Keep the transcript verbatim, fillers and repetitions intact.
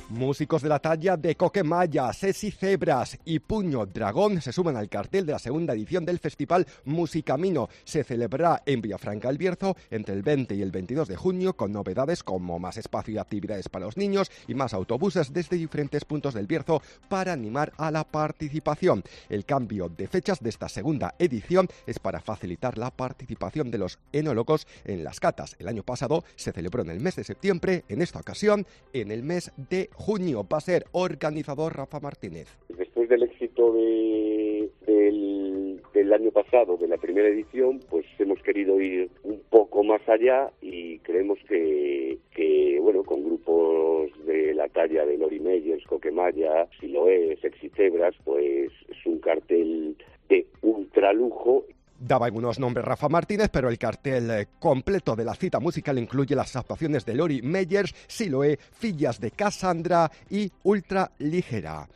Músicos de la talla de Coquemaya, Sesi Cebras y Puño Dragón se suman al cartel de la segunda edición del festival Musicamino. Se celebrará en Villafranca el Bierzo entre el veinte y el veintidós de junio, con novedades como más espacio y actividades para los niños y más autobuses desde diferentes puntos del Bierzo para animar a la participación. El cambio de fechas de esta segunda edición es para facilitar la participación de los enólogos en las catas. El año pasado se celebró en el mes de septiembre, en esta ocasión en el mes de junio. Va a ser organizador Rafa Martínez. Después del éxito de, del, del año pasado, de la primera edición, pues hemos querido ir un poco más allá y creemos que, que bueno, con grupos de la talla de Lori Meyers, Coquemaya, Siloé, Sexy Cebras, pues es un cartel de ultralujo. Daba algunos nombres Rafa Martínez, pero el cartel completo de la cita musical incluye las actuaciones de Lori Meyers, Siloé, Fillas de Cassandra y Ultra Ligera.